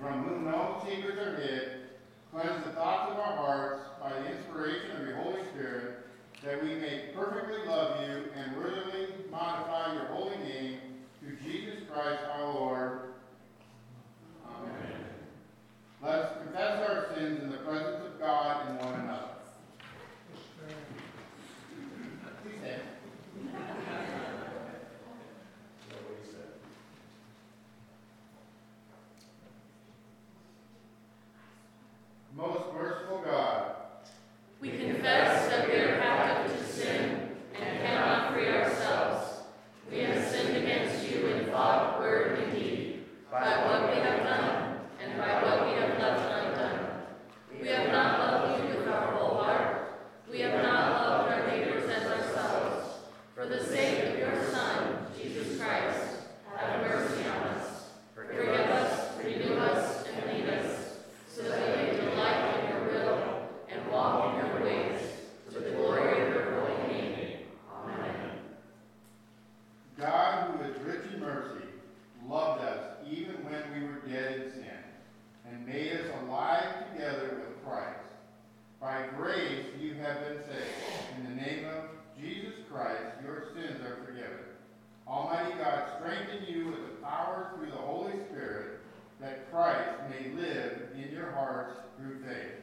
from whom no secrets are hid, cleanse the thoughts of our hearts by the inspiration of your Holy Spirit, that we may perfectly love you and worthily modify your holy name, through Jesus Christ our Lord. Amen. Let us confess our sins in the presence of God and one another. Please stand. Most merciful God, we confess that we are captive to sin and cannot free ourselves. We have sinned against you in thought, word, and deed, by what we have done and by what we have left undone. We have not loved you with our whole heart. We have not loved our neighbors as ourselves. For the sake of your Son, Jesus Christ, have mercy on us. Forgive us, renew us, and lead us, so that we may delight in your will and walk in your ways, to the glory of your holy name. Amen. God, who is rich in mercy, loved us even when we were dead in sin, and made us alive together with Christ. By grace you have been saved. In the name of Jesus Christ, your sins are forgiven. Almighty God, strengthen you with the power through the Holy Spirit, that Christ may live in your hearts through faith.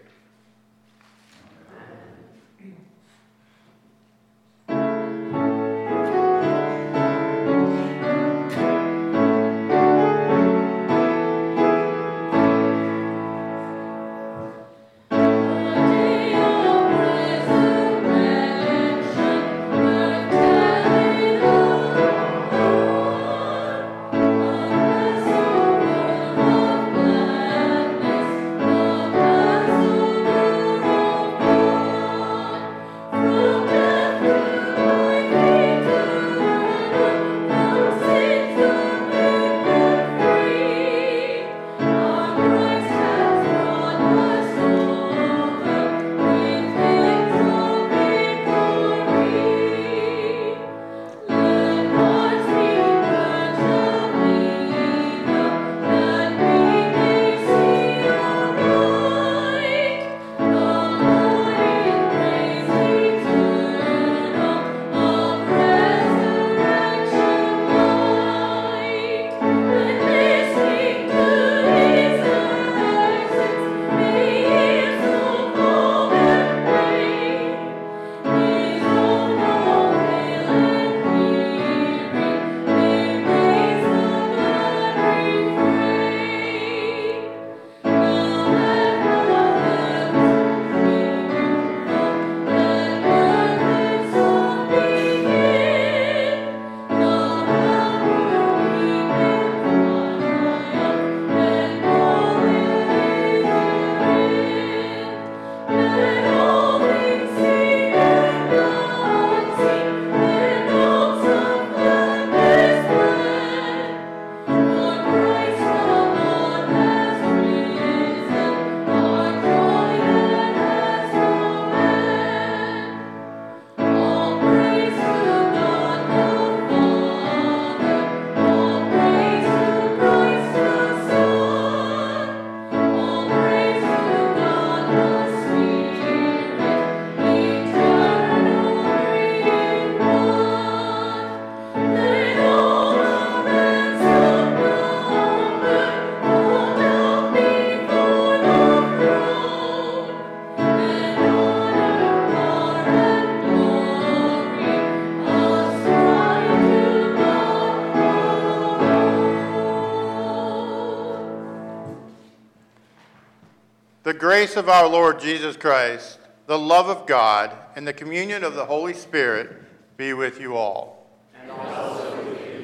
The grace of our Lord Jesus Christ, the love of God, and the communion of the Holy Spirit be with you all. And also with you.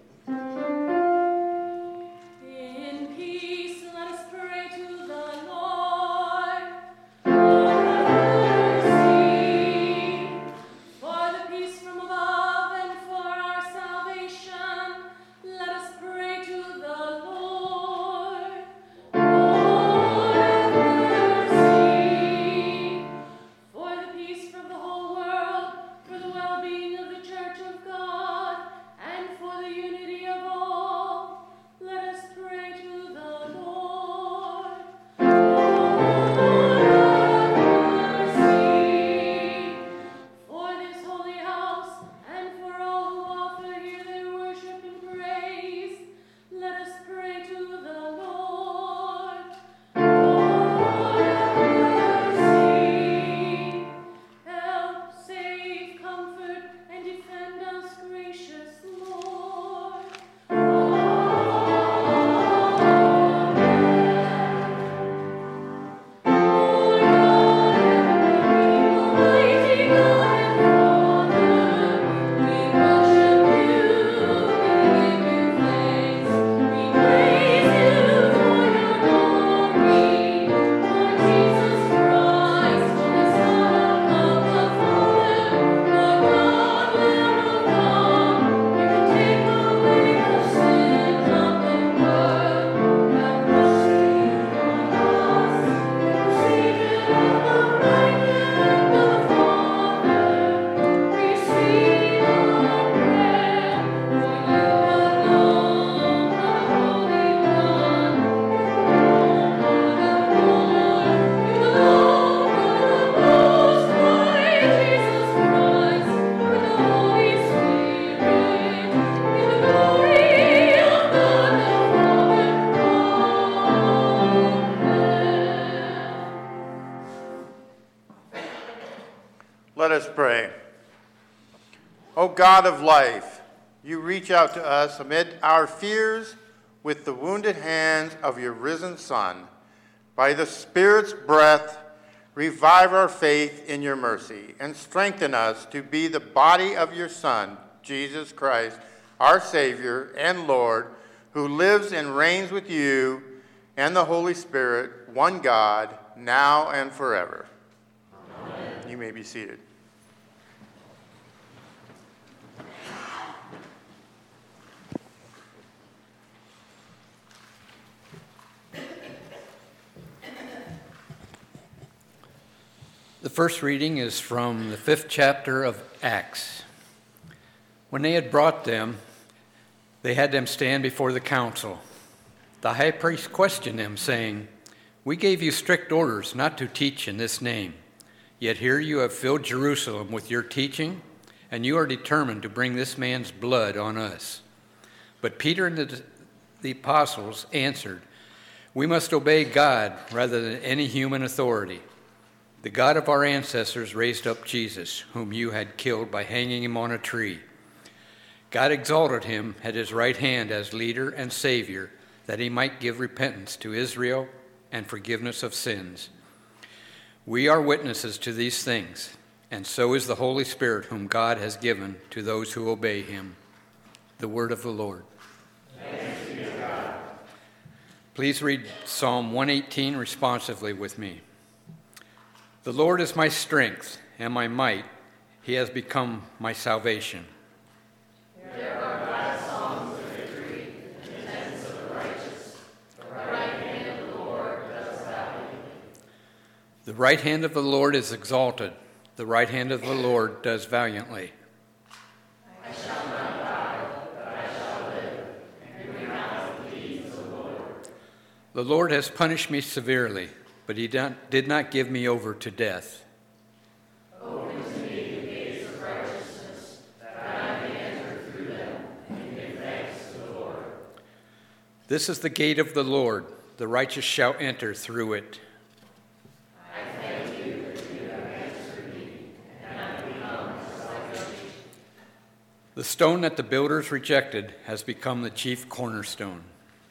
In peace, let us pray to the Lord. Lord, have mercy. For the peace from above and for our salvation, let us pray to the Lord. Lord, have mercy. For the peace from the whole world, for the well-being of the Church of God, Let us pray. O God of life, you reach out to us amid our fears with the wounded hands of your risen Son. By the Spirit's breath, revive our faith in your mercy and strengthen us to be the body of your Son, Jesus Christ, our Savior and Lord, who lives and reigns with you and the Holy Spirit, one God, now and forever. Amen. You may be seated. The first reading is from the 5th chapter of Acts. When they had brought them, they had them stand before the council. The high priest questioned them, saying, "We gave you strict orders not to teach in this name. Yet here you have filled Jerusalem with your teaching, and you are determined to bring this man's blood on us." But Peter and the apostles answered, "We must obey God rather than any human authority. The God of our ancestors raised up Jesus, whom you had killed by hanging him on a tree. God exalted him at his right hand as leader and Savior, that he might give repentance to Israel and forgiveness of sins. We are witnesses to these things, and so is the Holy Spirit, whom God has given to those who obey him." The word of the Lord. Thanks be to God. Please read Psalm 118 responsively with me. The Lord is my strength and my might. He has become my salvation. There are glad songs of victory in the tents of the righteous. The right hand of the Lord does valiantly. The right hand of the Lord is exalted. The right hand of the Lord does valiantly. I shall not die, but I shall live, and renounce the deeds of the Lord. The Lord has punished me severely, but he did not give me over to death. Open to me the gates of righteousness, that I may enter through them and give thanks to the Lord. This is the gate of the Lord. The righteous shall enter through it. I thank you that you have answered me, and have become my salvation. The stone that the builders rejected has become the chief cornerstone.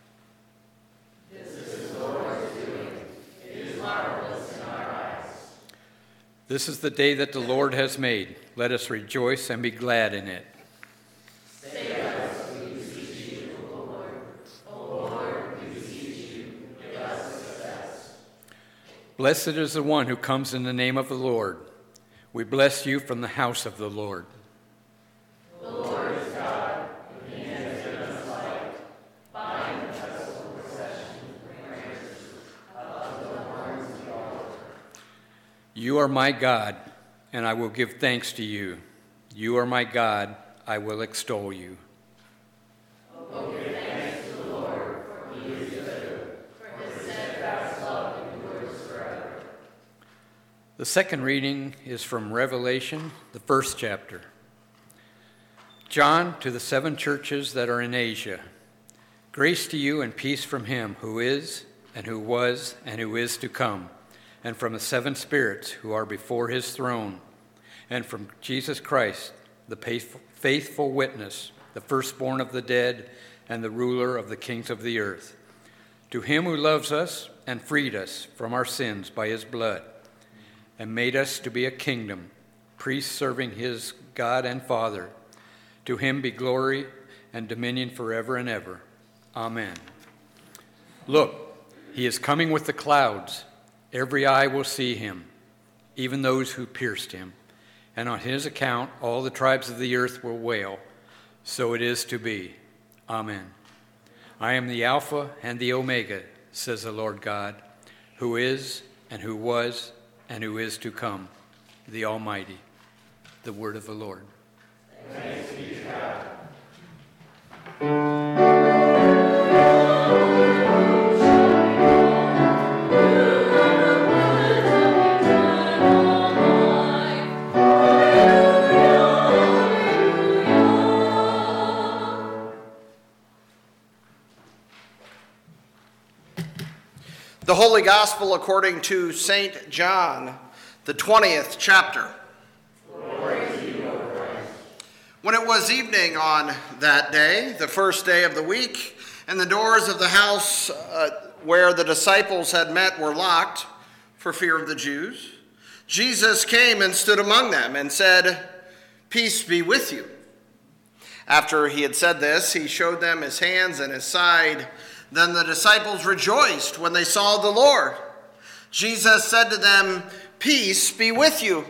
This is the day that the Lord has made. Let us rejoice and be glad in it. Save us, we beseech you, O Lord. O Lord, we beseech you, give us success. Blessed is the one who comes in the name of the Lord. We bless you from the house of the Lord. The Lord is God, and he has given us light. Bind the festival procession with branches of the horns of the altar. You are my God, and I will give thanks to you. You are my God, I will extol you. Oh, give thanks to the Lord, for he is good, for his steadfast love endures forever. The second reading is from Revelation, the 1st chapter. John, to the 7 churches that are in Asia, grace to you and peace from him who is, and who was, and who is to come, and from the 7 spirits who are before his throne, and from Jesus Christ, the faithful witness, the firstborn of the dead, and the ruler of the kings of the earth. To him who loves us and freed us from our sins by his blood, and made us to be a kingdom, priests serving his God and Father. To him be glory and dominion forever and ever. Amen. Look, he is coming with the clouds. Every eye will see him, even those who pierced him. And on his account, all the tribes of the earth will wail. So it is to be. Amen. I am the Alpha and the Omega, says the Lord God, who is, and who was, and who is to come, the Almighty. The word of the Lord. Thanks be to God. The Holy Gospel according to St. John, the 20th chapter. When it was evening on that day, the first day of the week, and the doors of the house where the disciples had met were locked for fear of the Jews, Jesus came and stood among them and said, "Peace be with you." After he had said this, he showed them his hands and his side. Then the disciples rejoiced when they saw the Lord. Jesus said to them, "Peace be with you.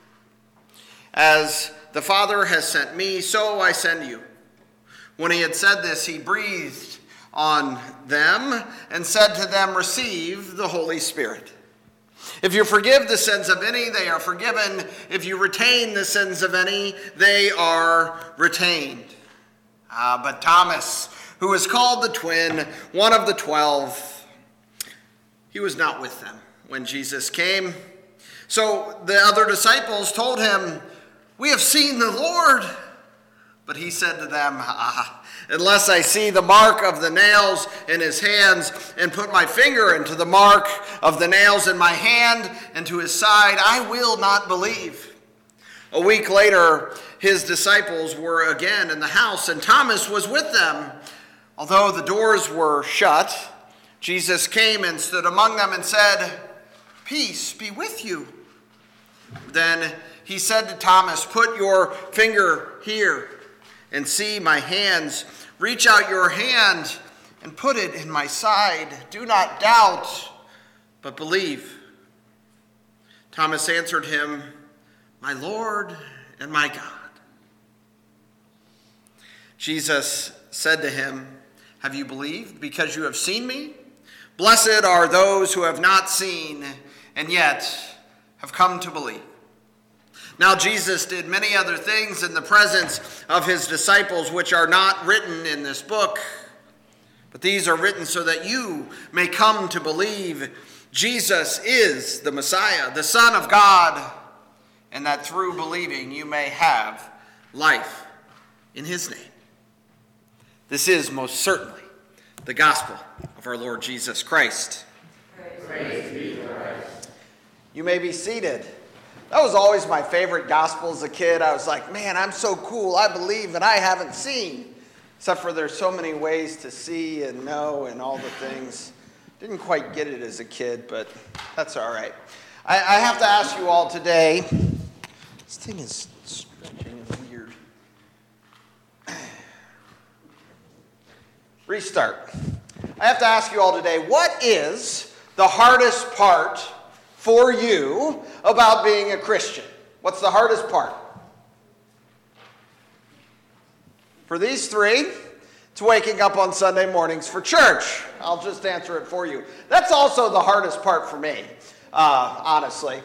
As the Father has sent me, so I send you." When he had said this, he breathed on them and said to them, "Receive the Holy Spirit. If you forgive the sins of any, they are forgiven. If you retain the sins of any, they are retained." But Thomas, who is called the twin, one of the 12, he was not with them when Jesus came. So the other disciples told him, "We have seen the Lord." But he said to them, "Unless I see the mark of the nails in his hands and put my finger into the mark of the nails in my hand and to his side, I will not believe." A week later, his disciples were again in the house, and Thomas was with them. Although the doors were shut, Jesus came and stood among them and said, "Peace be with you." Then he said to Thomas, "Put your finger here and see my hands. Reach out your hand and put it in my side. Do not doubt, but believe." Thomas answered him, "My Lord and my God." Jesus said to him, "Have you believed because you have seen me? Blessed are those who have not seen and yet have come to believe." Now Jesus did many other things in the presence of his disciples, which are not written in this book. But these are written so that you may come to believe Jesus is the Messiah, the Son of God, and that through believing you may have life in his name. This is most certainly the gospel of our Lord Jesus Christ. Praise be to Christ. You may be seated. That was always my favorite gospel as a kid. I was like, man, I'm so cool. I believe and I haven't seen. Except for there's so many ways to see and know and all the things. Didn't quite get it as a kid, but that's all right. I have to ask you all today. This thing is stretching and weird. Restart. I have to ask you all today, what is the hardest part for you about being a Christian? What's the hardest part? For these three, it's waking up on Sunday mornings for church. I'll just answer it for you. That's also the hardest part for me, honestly.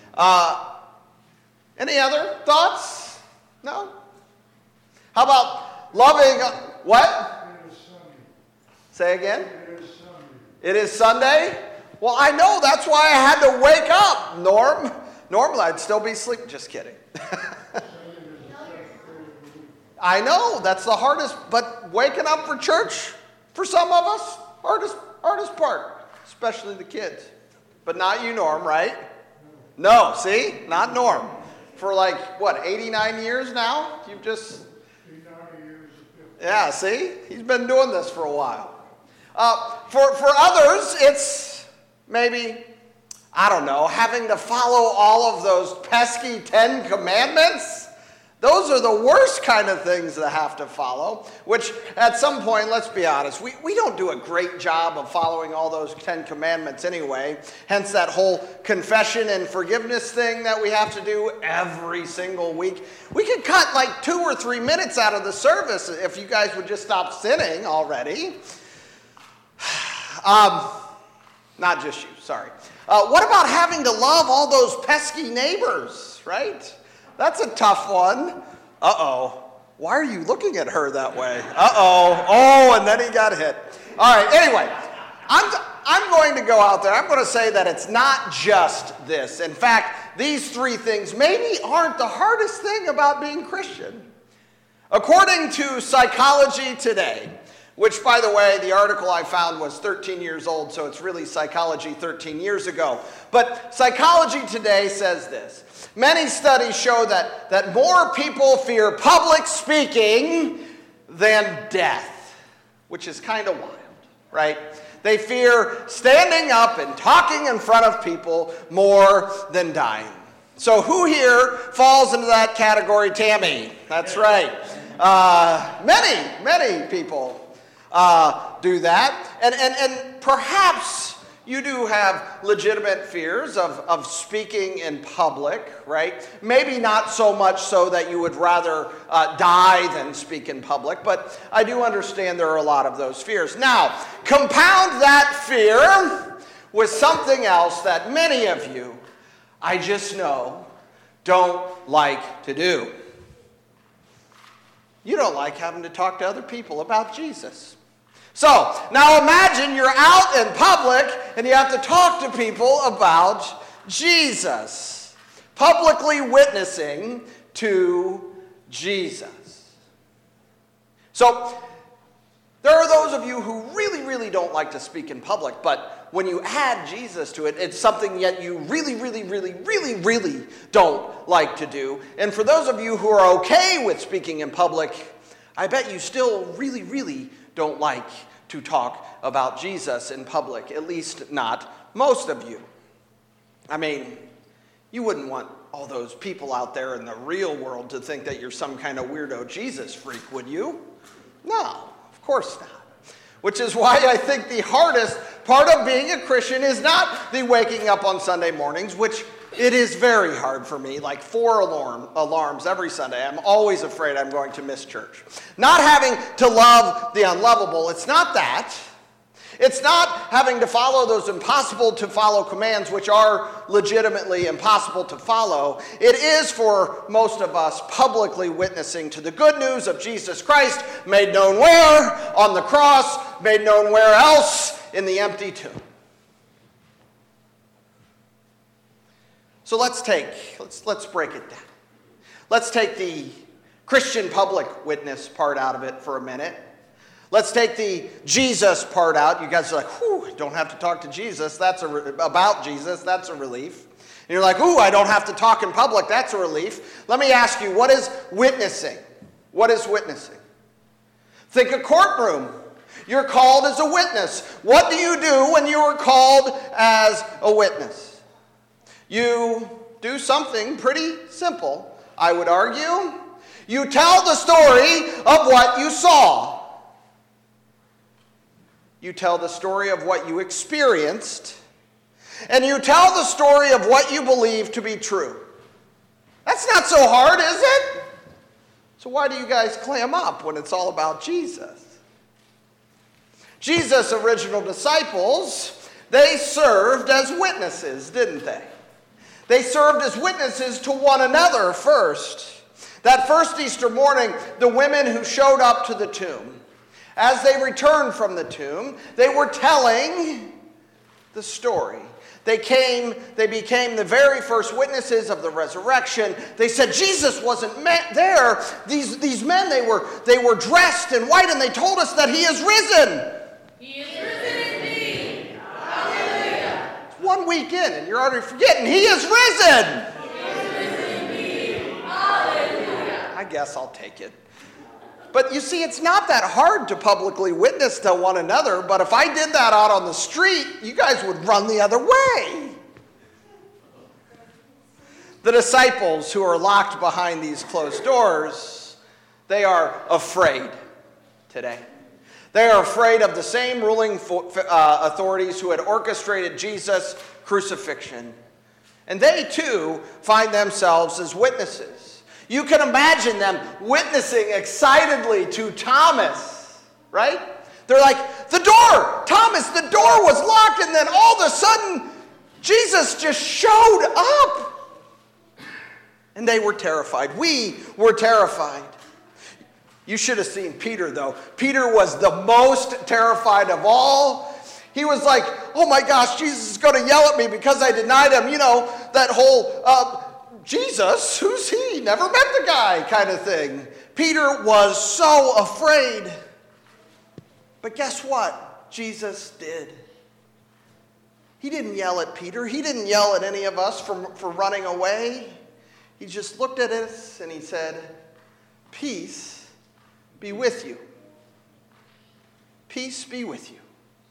Any other thoughts? No? How about loving, what? It is Sunday. Say again? It is Sunday. It is Sunday? Well, I know, that's why I had to wake up, Norm. Normally, I'd still be asleep. Just kidding. I know, that's the hardest, but waking up for church, for some of us, hardest part, especially the kids. But not you, Norm, right? No, see? Not Norm. For 89 years now? You've just... 89 years. Yeah, see? He's been doing this for a while. For others, it's maybe, I don't know, having to follow all of those pesky 10 commandments. Those are the worst kind of things to have to follow, which at some point, let's be honest, we don't do a great job of following all those 10 commandments anyway. Hence that whole confession and forgiveness thing that we have to do every single week. We could cut 2 or 3 minutes out of the service if you guys would just stop sinning already. Not just you, sorry. What about having to love all those pesky neighbors, right? That's a tough one. Uh-oh. Why are you looking at her that way? Uh-oh. Oh, and then he got hit. All right, anyway. I'm going to go out there. I'm going to say that it's not just this. In fact, these 3 things maybe aren't the hardest thing about being Christian. According to Psychology Today, which, by the way, the article I found was 13 years old, so it's really Psychology 13 years ago. But Psychology Today says this. Many studies show that more people fear public speaking than death, which is kind of wild, right? They fear standing up and talking in front of people more than dying. So who here falls into that category? Tammy. That's right. Many people do that. And perhaps you do have legitimate fears of speaking in public, right? Maybe not so much so that you would rather die than speak in public, but I do understand there are a lot of those fears. Now, compound that fear with something else that many of you, I just know, don't like to do. You don't like having to talk to other people about Jesus. So, now imagine you're out in public and you have to talk to people about Jesus. Publicly witnessing to Jesus. So, there are those of you who really don't like to speak in public, but when you add Jesus to it, it's something yet you really don't like to do. And for those of you who are okay with speaking in public, I bet you still really don't like to talk about Jesus in public, at least not most of you. I mean, you wouldn't want all those people out there in the real world to think that you're some kind of weirdo Jesus freak, would you? No, of course not. Which is why I think the hardest part of being a Christian is not the waking up on Sunday mornings, which it is very hard for me, like 4 alarms every Sunday. I'm always afraid I'm going to miss church. Not having to love the unlovable, it's not that. It's not having to follow those impossible to follow commands, which are legitimately impossible to follow. It is for most of us publicly witnessing to the good news of Jesus Christ, made known where? On the cross, made known where else? In the empty tomb. So let's break it down. Let's take the Christian public witness part out of it for a minute. Let's take the Jesus part out. You guys are like, whew, don't have to talk to Jesus. About Jesus. That's a relief. And you're like, ooh, I don't have to talk in public. That's a relief. Let me ask you, what is witnessing? What is witnessing? Think a courtroom. You're called as a witness. What do you do when you are called as a witness? You do something pretty simple, I would argue. You tell the story of what you saw. You tell the story of what you experienced. And you tell the story of what you believe to be true. That's not so hard, is it? So why do you guys clam up when it's all about Jesus? Jesus' original disciples, they served as witnesses, didn't they? They served as witnesses to one another first. That first Easter morning, the women who showed up to the tomb, as they returned from the tomb, they were telling the story. They became the very first witnesses of the resurrection. They said Jesus wasn't there. These men, they were dressed in white, and they told us that he is risen. He is risen indeed. Hallelujah. It's 1 week in, and you're already forgetting he is risen. He is risen indeed. Hallelujah. I guess I'll take it. But you see, it's not that hard to publicly witness to one another, but if I did that out on the street, you guys would run the other way. The disciples who are locked behind these closed doors, they are afraid today. They are afraid of the same ruling authorities who had orchestrated Jesus' crucifixion. And they too find themselves as witnesses. You can imagine them witnessing excitedly to Thomas, right? They're like, the door, Thomas, the door was locked, and then all of a sudden, Jesus just showed up. And they were terrified. We were terrified. You should have seen Peter, though. Peter was the most terrified of all. He was like, oh my gosh, Jesus is going to yell at me because I denied him. You know, that whole... Jesus, who's he? Never met the guy kind of thing. Peter was so afraid. But guess what Jesus did? He didn't yell at Peter. He didn't yell at any of us for running away. He just looked at us and he said, "Peace be with you. Peace be with you."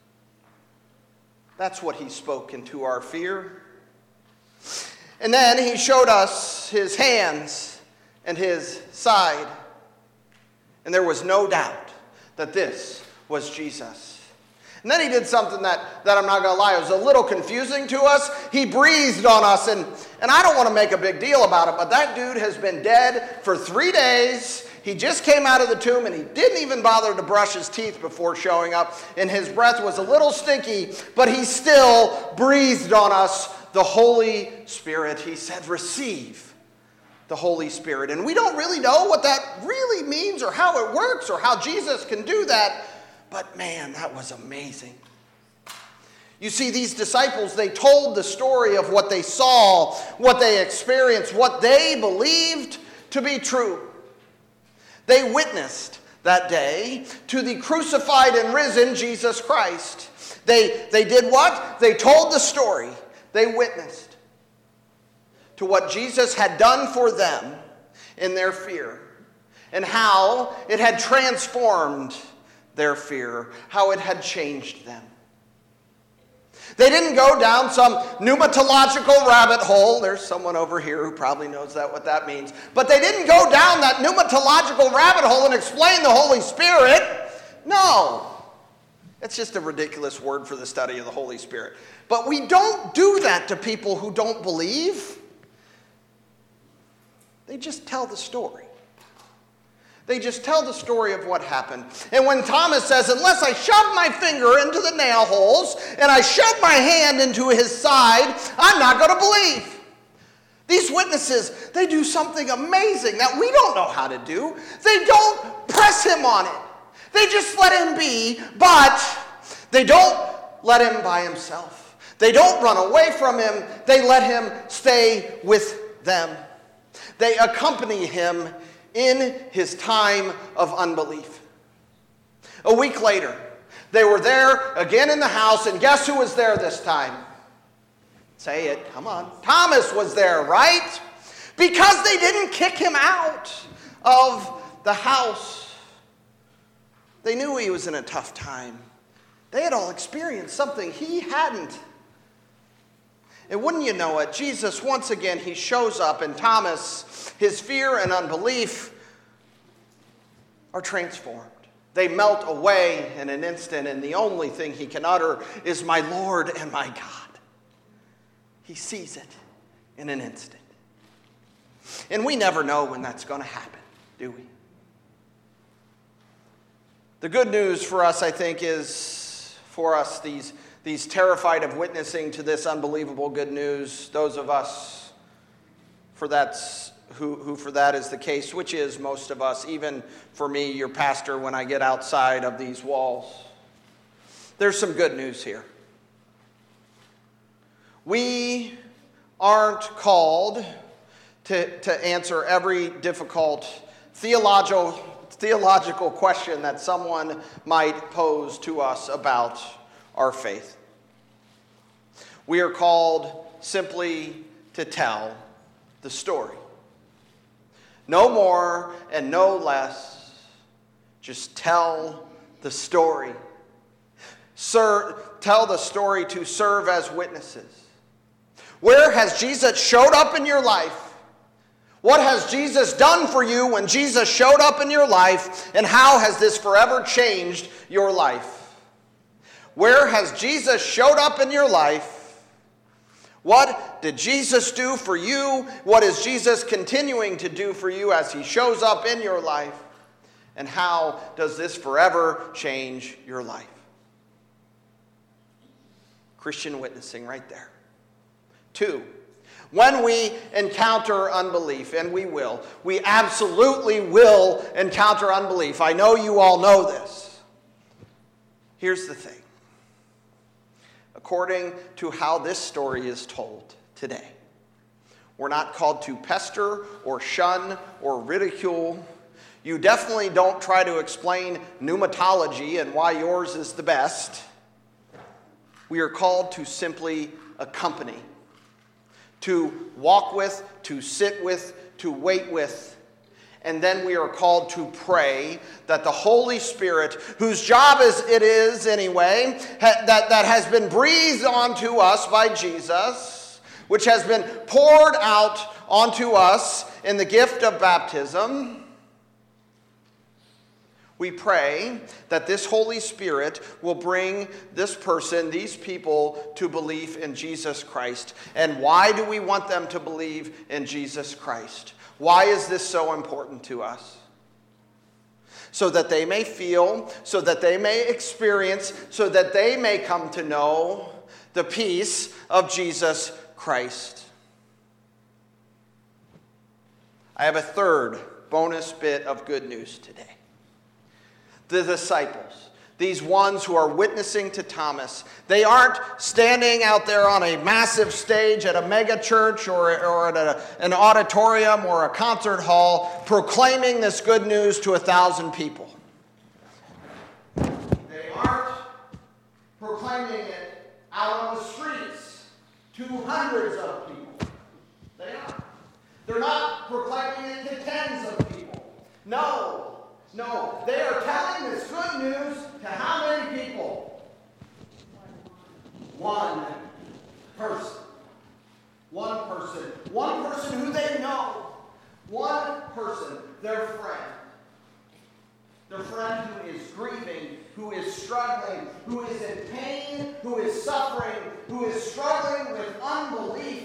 That's what he spoke into our fear. And then he showed us his hands and his side. And there was no doubt that this was Jesus. And then he did something that I'm not going to lie, it was a little confusing to us. He breathed on us, and I don't want to make a big deal about it, but that dude has been dead for 3 days. He just came out of the tomb, and he didn't even bother to brush his teeth before showing up, and his breath was a little stinky, but he still breathed on us the Holy Spirit. He said, "Receive the Holy Spirit." And we don't really know what that really means or how it works or how Jesus can do that. But man, that was amazing. You see, these disciples, they told the story of what they saw, what they experienced, what they believed to be true. They witnessed that day to the crucified and risen Jesus Christ. They did what? They told the story. They witnessed to what Jesus had done for them in their fear and how it had transformed their fear, how it had changed them. They didn't go down some pneumatological rabbit hole. There's someone over here who probably knows what that means. But they didn't go down that pneumatological rabbit hole and explain the Holy Spirit. No. It's just a ridiculous word for the study of the Holy Spirit. But we don't do that to people who don't believe. They just tell the story. They just tell the story of what happened. And when Thomas says, "Unless I shove my finger into the nail holes and I shove my hand into his side, I'm not going to believe." These witnesses, they do something amazing that we don't know how to do. They don't press him on it. They just let him be, but they don't let him by himself. They don't run away from him. They let him stay with them. They accompany him in his time of unbelief. A week later, they were there again in the house, and guess who was there this time? Say it, come on. Thomas was there, right? Because they didn't kick him out of the house. They knew he was in a tough time. They had all experienced something he hadn't. And wouldn't you know it, Jesus, once again, he shows up, and Thomas, his fear and unbelief are transformed. They melt away in an instant, and the only thing he can utter is, "My Lord and my God." He sees it in an instant. And we never know when that's going to happen, do we? The good news for us, I think, is for us, these terrified of witnessing to this unbelievable good news, those of us who for that is the case, which is most of us, even for me, your pastor, when I get outside of these walls. There's some good news here. We aren't called to answer every difficult theological question that someone might pose to us about our faith. We are called simply to tell the story. No more and no less. Just tell the story. Tell the story to serve as witnesses. Where has Jesus showed up in your life? What has Jesus done for you when Jesus showed up in your life? And how has this forever changed your life? Where has Jesus showed up in your life? What did Jesus do for you? What is Jesus continuing to do for you as he shows up in your life? And how does this forever change your life? Christian witnessing right there. 2, when we encounter unbelief, and we absolutely will encounter unbelief. I know you all know this. Here's the thing. According to how this story is told today, we're not called to pester or shun or ridicule. You definitely don't try to explain pneumatology and why yours is the best. We are called to simply accompany, to walk with, to sit with, to wait with. And then we are called to pray that the Holy Spirit, whose job it is anyway, that has been breathed onto us by Jesus, which has been poured out onto us in the gift of baptism, we pray that this Holy Spirit will bring this person, these people, to belief in Jesus Christ. And why do we want them to believe in Jesus Christ? Why is this so important to us? So that they may feel, so that they may experience, so that they may come to know the peace of Jesus Christ. I have a third bonus bit of good news today. The disciples, these ones who are witnessing to Thomas, they aren't standing out there on a massive stage at a mega church or at an auditorium or a concert hall proclaiming this good news to 1,000 people. They aren't proclaiming it out on the streets to hundreds of people. They aren't. They're not proclaiming it to tens of people. No, they are telling this good news to how many people? One person. One person. One person who they know. One person, their friend. Their friend who is grieving, who is struggling, who is in pain, who is suffering, who is struggling with unbelief.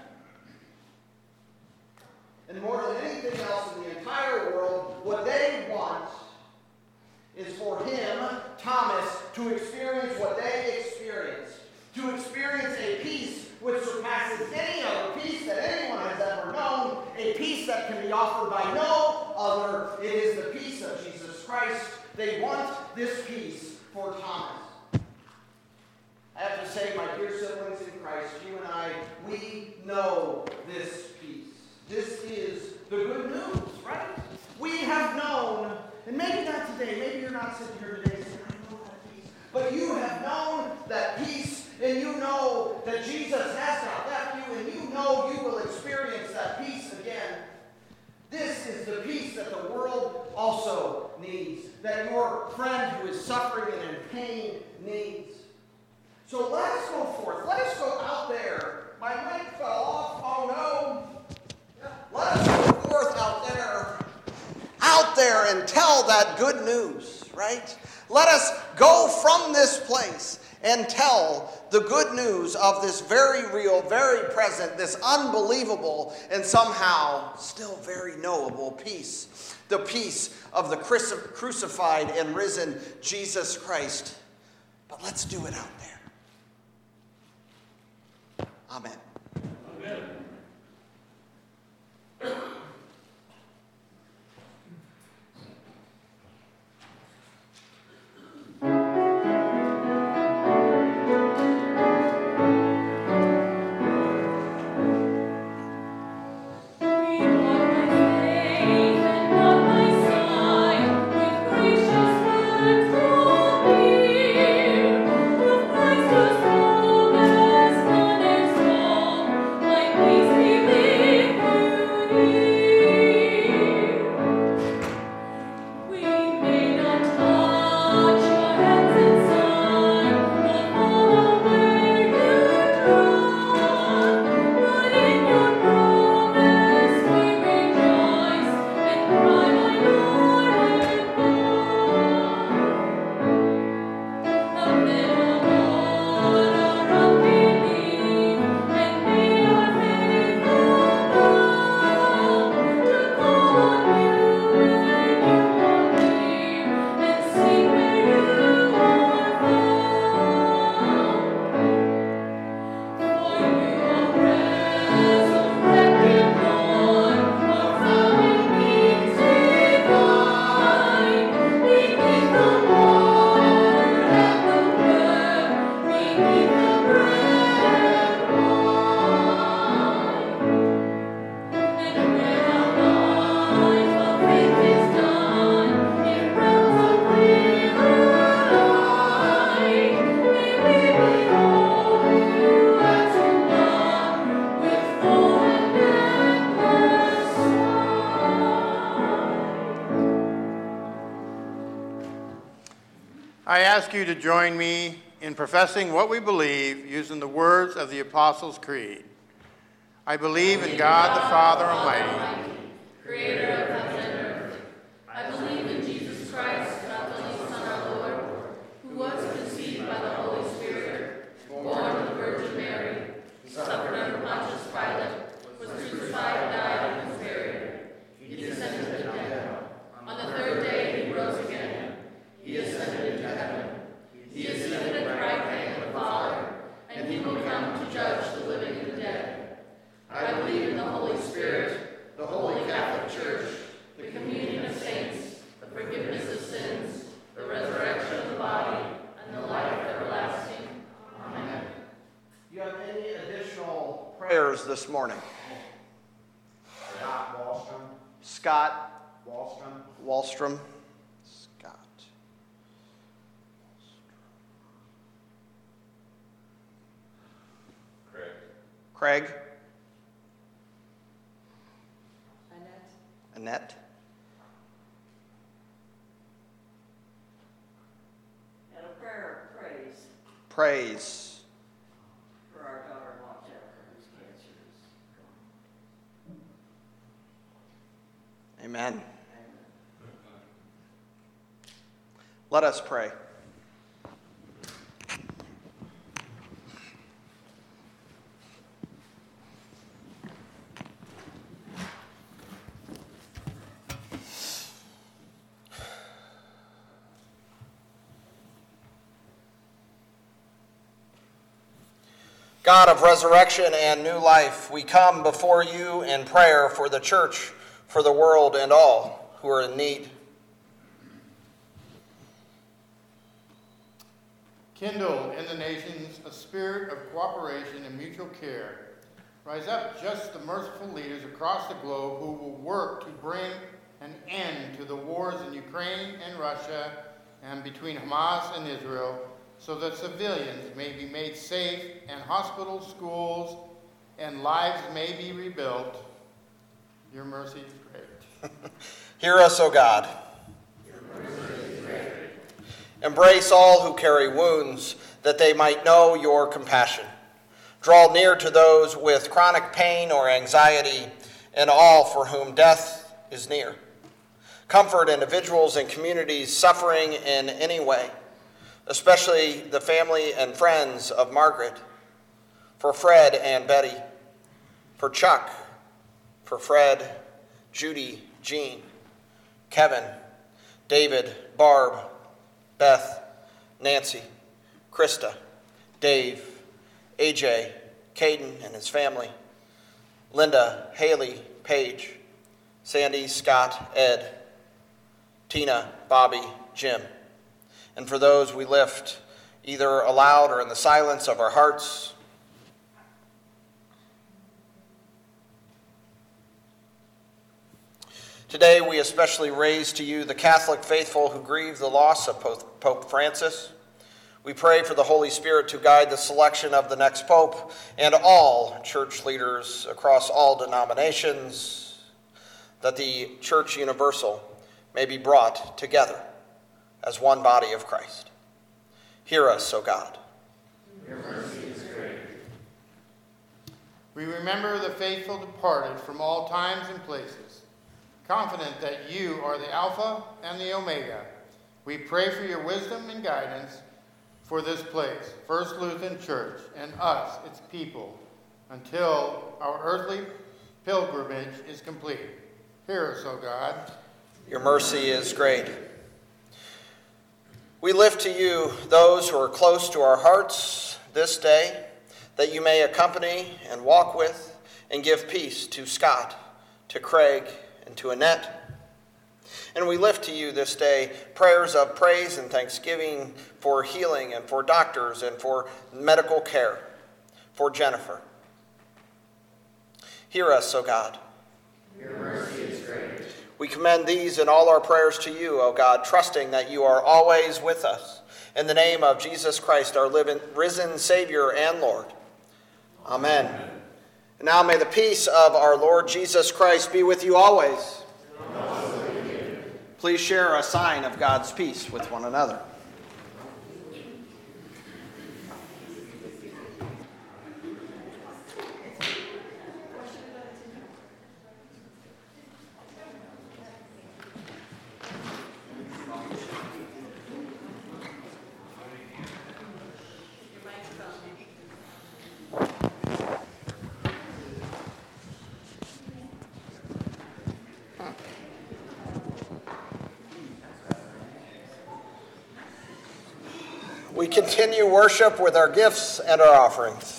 And more than anything else in the entire world, what they want is for him, Thomas, to experience what they experienced. To experience a peace which surpasses any other peace that anyone has ever known. A peace that can be offered by no other. It is the peace of Jesus Christ. They want this peace for Thomas. I have to say, my dear siblings in Christ, you and I, we know this peace. This is the good news, right? We have known, and maybe not today, maybe you're not sitting here today saying, I know that peace. But you have known that peace, and you know that Jesus has not left you, and you know you will experience that peace again. This is the peace that the world also needs, that your friend who is suffering and in pain needs. So let us go forth. Let us go out there. My mic fell off. Oh no. Let us go forth out there and tell that good news, right? Let us go from this place and tell the good news of this very real, very present, this unbelievable, and somehow still very knowable peace. The peace of the crucified and risen Jesus Christ. But let's do it out there. Amen. Amen. With Christ whose love has done its I ask you to join me in professing what we believe using the words of the Apostles' Creed. I believe in God the Father Almighty, creator of heaven and earth. I believe in Jesus Christ, God's only Son, our Lord, who was conceived by the Holy Spirit, born of the Virgin Mary, suffered under Pontius Pilate, was crucified, died, and was buried. He descended to the dead. On the third day he rose again. He ascended into heaven. He is seated at the right hand of the Father, and he will come to judge the living and the dead. I believe in the Holy Spirit, the Holy Catholic Church, the communion of saints, the forgiveness of sins, the resurrection of the body, and the life everlasting. Amen. Do you have any additional prayers this morning? Scott Wallstrom. Scott Wallstrom. Wallstrom. Scott. Craig. Annette. And a prayer of praise Praise. for our daughter-in-law Jennifer, whose cancer is gone. Amen. Let us pray. God of resurrection and new life, we come before you in prayer for the church, for the world, and all who are in need. kindle in the nations a spirit of cooperation and mutual care. Rise up just the merciful leaders across the globe who will work to bring an end to the wars in Ukraine and Russia and between Hamas and Israel, so that civilians may be made safe and hospitals, schools, and lives may be rebuilt. Your mercy is great. Hear us, O God. Embrace all who carry wounds, that they might know your compassion. Draw near to those with chronic pain or anxiety, and all for whom death is near. Comfort individuals and communities suffering in any way, especially the family and friends of Margaret, for Fred and Betty, for Chuck, for Fred, Judy, Jean, Kevin, David, Barb, Beth, Nancy, Krista, Dave, AJ, Caden and his family, Linda, Haley, Paige, Sandy, Scott, Ed, Tina, Bobby, Jim, and for those we lift either aloud or in the silence of our hearts. Today we especially raise to you the Catholic faithful who grieve the loss of Pope Francis. We pray for the Holy Spirit to guide the selection of the next Pope and all church leaders across all denominations, that the Church Universal may be brought together as one body of Christ. Hear us, O God. Your mercy is great. We remember the faithful departed from all times and places, confident that you are the Alpha and the Omega. We pray for your wisdom and guidance for this place, First Lutheran Church, and us, its people, until our earthly pilgrimage is complete. Hear us, O God. Your mercy is great. We lift to you those who are close to our hearts this day, that you may accompany and walk with and give peace to Scott, to Craig, and to Annette. And we lift to you this day prayers of praise and thanksgiving for healing and for doctors and for medical care, for Jennifer. Hear us, O God. Your mercy is great. We commend these and all our prayers to you, O God, trusting that you are always with us. In the name of Jesus Christ, our risen Savior and Lord. Amen. And now may the peace of our Lord Jesus Christ be with you always. Please share a sign of God's peace with one another. we continue worship with our gifts and our offerings.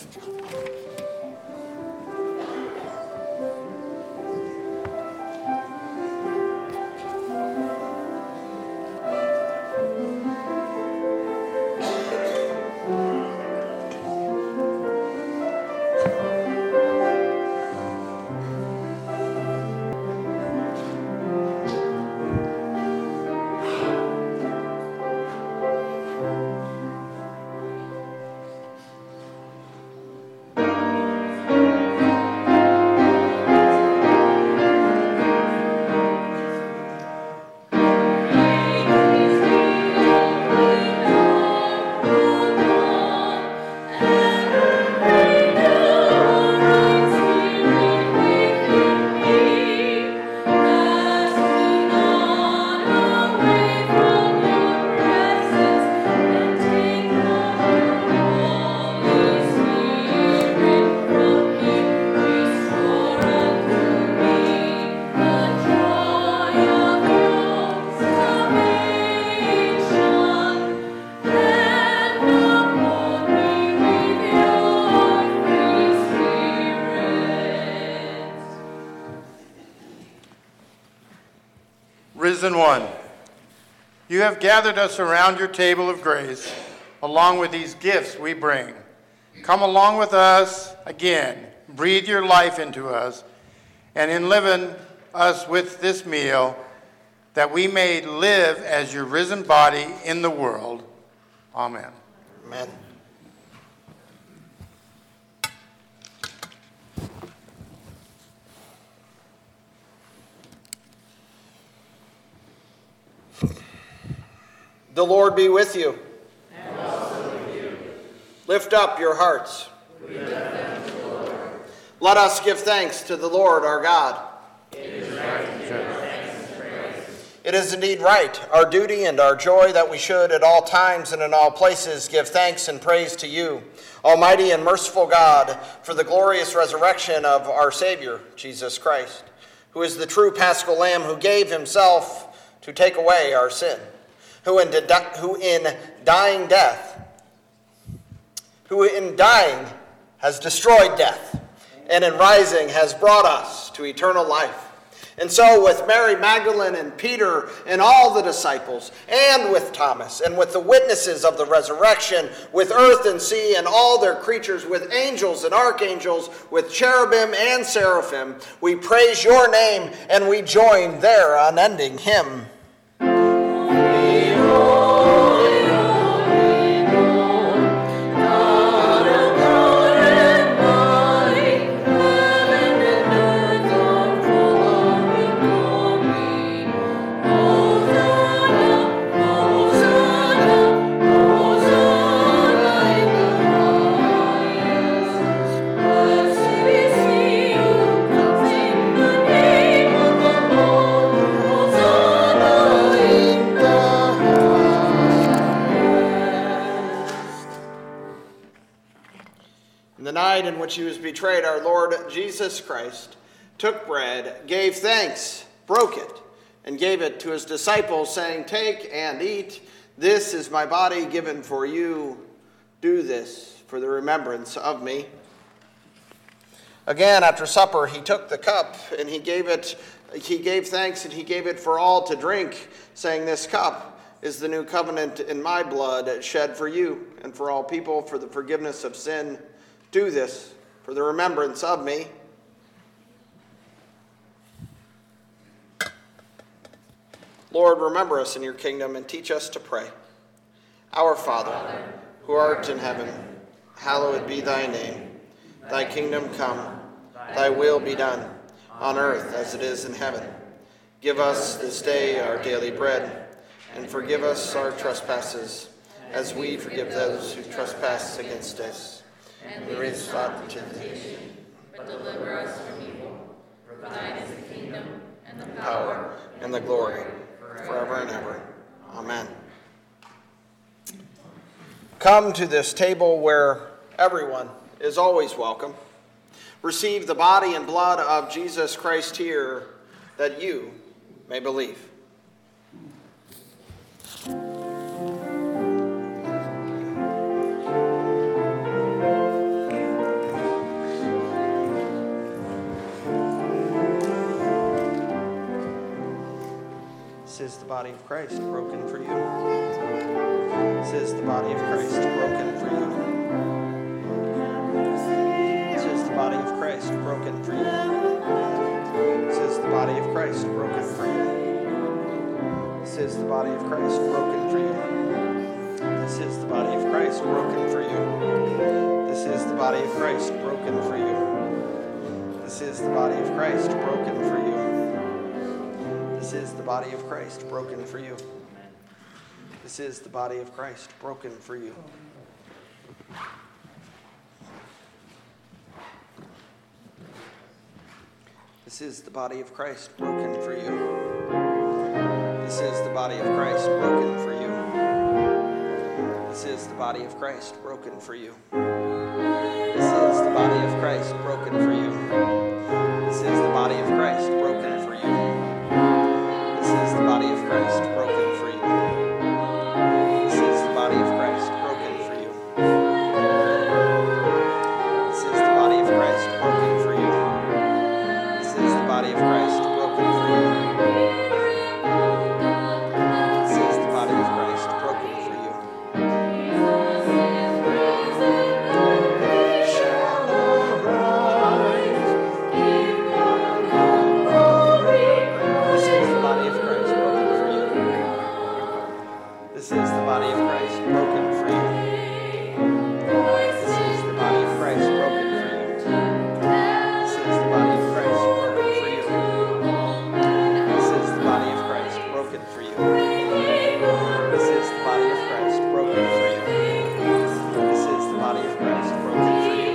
Risen One, you have gathered us around your table of grace, along with these gifts we bring. Come along with us again, breathe your life into us, and enliven us with this meal, that we may live as your risen body in the world. Amen. Amen. The Lord be with you. And also with you. Lift up your hearts. We lift them to the Lord. Let us give thanks to the Lord our God. It is right to give thanks and praise. It is indeed right, our duty and our joy, that we should at all times and in all places give thanks and praise to you, Almighty and merciful God, for the glorious resurrection of our Savior, Jesus Christ, who is the true Paschal Lamb, who gave himself to take away our sin, who in dying has destroyed death, and in rising has brought us to eternal life. And so with Mary Magdalene and Peter and all the disciples, and with Thomas, and with the witnesses of the resurrection, with earth and sea and all their creatures, with angels and archangels, with cherubim and seraphim, we praise your name, and we join their unending hymn. The night in which he was betrayed, our Lord Jesus Christ took bread, gave thanks, broke it, and gave it to his disciples, saying, "Take and eat. This is my body given for you. Do this for the remembrance of me." Again, after supper, he took the cup, and he gave thanks, and he gave it for all to drink, saying, "This cup is the new covenant in my blood, shed for you and for all people for the forgiveness of sin. Do this for the remembrance of me." Lord, remember us in your kingdom and teach us to pray. Our Father, who art in heaven, hallowed be thy name. Thy kingdom come, thy will be done, on earth as it is in heaven. Give us this day our daily bread, and forgive us our trespasses, as we forgive those who trespass against us. And lead us not into temptation, but deliver us from evil. For thine is the kingdom, and the power, and the glory, forever and ever. Amen. Come to this table where everyone is always welcome. Receive the body and blood of Jesus Christ here, that you may believe. is the body of Christ broken for you. This is the body of Christ broken for you. This is the body of Christ broken for you. This is the body of Christ broken for you. This is the body of Christ broken for you. This is the body of Christ broken for you. This is the body of Christ broken for you. This is the body of Christ broken for you. This is the body of Christ broken for you. This is the body of Christ broken for you. This is the body of Christ broken for you. This is the body of Christ broken for you. This is the body of Christ broken for you. This is the body of Christ broken for you. This is the body of Christ broken for you. This is the body of Christ broken for you. This is the body of Christ broken for you. This is the body of Christ broken for you. This is the body of Christ broken for you. This is the body of Christ broken for you. This is the body of Christ broken for you. This is the body of Christ broken for you. This is the body of Christ broken for you. This is the body of Christ broken for you. This is the body of Christ broken for you. This is the body of Christ broken for you.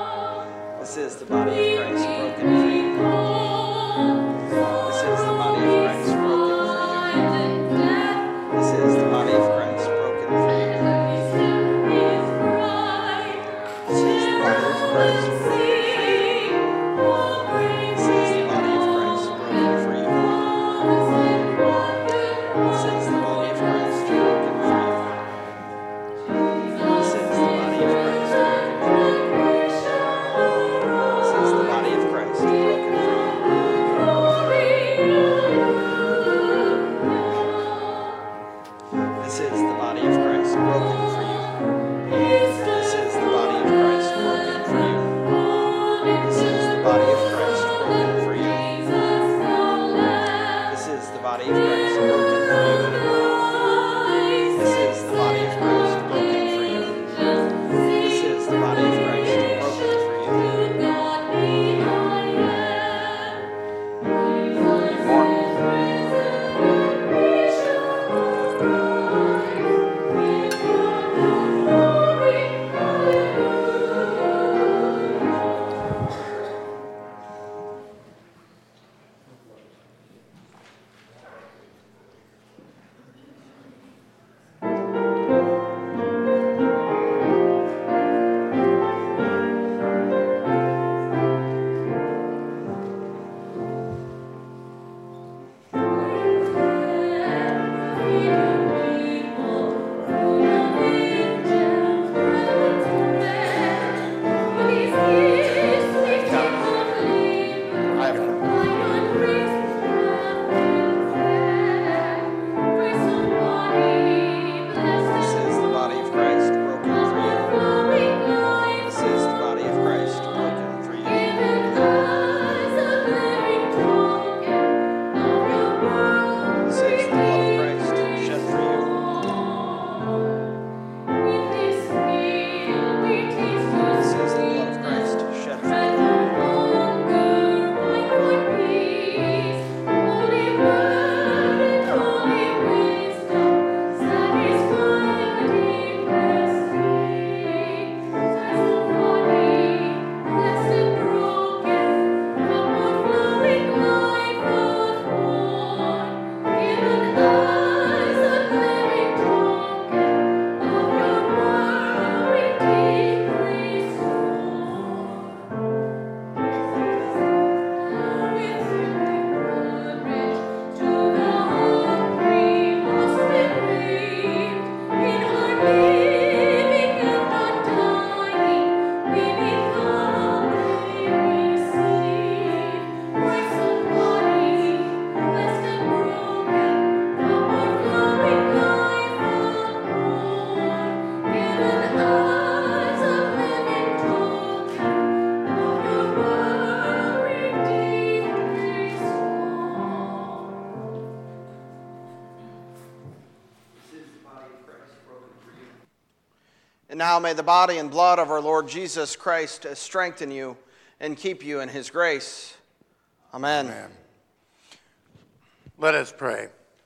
This is the body of now may the body and blood of our Lord Jesus Christ strengthen you and keep you in his grace. Amen. Amen. Let us pray.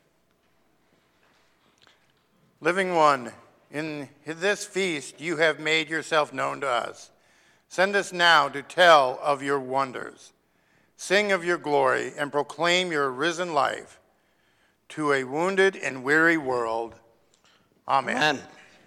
Living one, in this feast you have made yourself known to us. Send us now to tell of your wonders. Sing of your glory and proclaim your risen life to a wounded and weary world. Amen. Amen.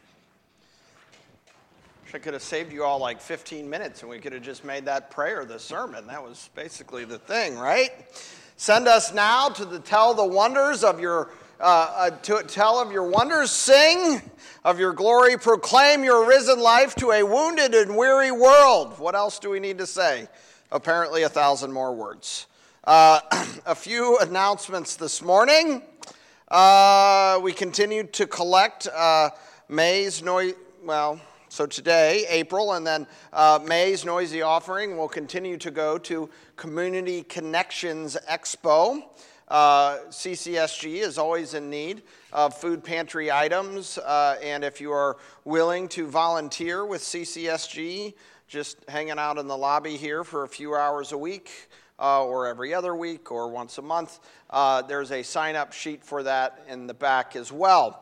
I could have saved you all like 15 minutes and we could have just made that prayer the sermon. That was basically the thing, right? Send us now to tell the wonders of your to tell of your wonders, sing of your glory, proclaim your risen life to a wounded and weary world. What else do we need to say? Apparently 1,000 more words. A few announcements this morning. We continued to collect May's so today, April, and then May's Noisy Offering will continue to go to Community Connections Expo. CCSG is always in need of food pantry items, and if you are willing to volunteer with CCSG, just hanging out in the lobby here for a few hours a week, or every other week, or once a month, there's a sign-up sheet for that in the back as well.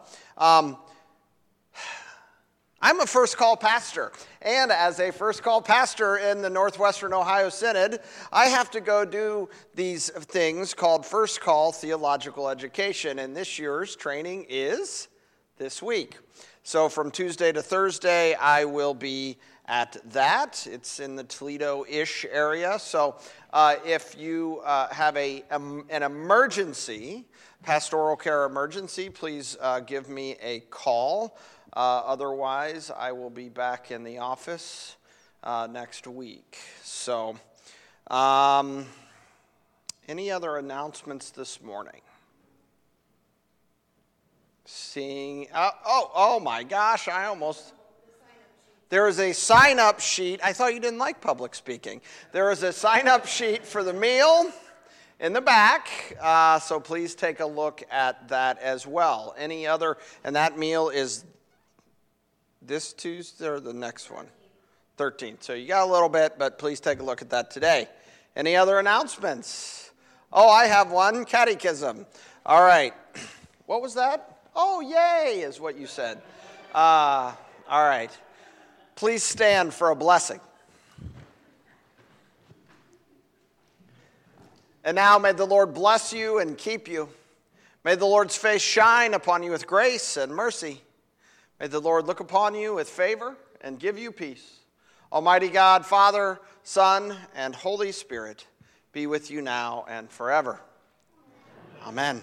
I'm a first call pastor, and as a first call pastor in the Northwestern Ohio Synod, I have to go do these things called first call theological education, and this year's training is this week. So from Tuesday to Thursday, I will be at that. It's in the Toledo-ish area, so if you have an emergency, pastoral care emergency, please give me a call. Otherwise, I will be back in the office next week. So, any other announcements this morning? Oh my gosh, there is a sign-up sheet. I thought you didn't like public speaking. There is a sign-up sheet for the meal in the back, so please take a look at that as well. Any other, and that meal is this Tuesday or the next one? 13th. So you got a little bit, but please take a look at that today. Any other announcements? Oh, I have one. Catechism. All right. What was that? Oh, yay, is what you said. All right. Please stand for a blessing. And now may the Lord bless you and keep you. May the Lord's face shine upon you with grace and mercy. May the Lord look upon you with favor and give you peace. Almighty God, Father, Son, and Holy Spirit, be with you now and forever. Amen.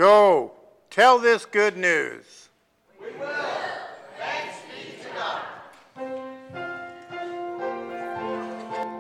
Go, tell this good news.